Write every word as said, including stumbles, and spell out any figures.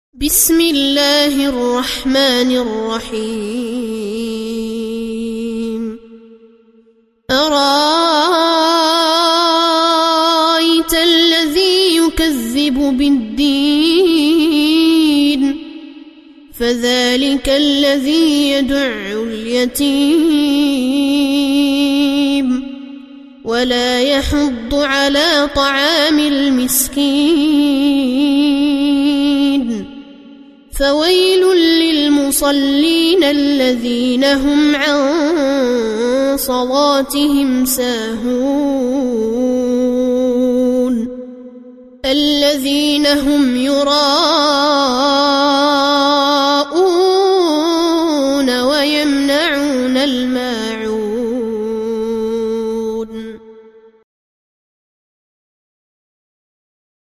بسم الله الرحمن الرحيم أرأيت الذي يكذب بالدين فذلك الذي يدع اليتيم ولا يحض على طعام المسكين فويل للمصلين الذين هم عن صلاتهم ساهون الذين هم يراءون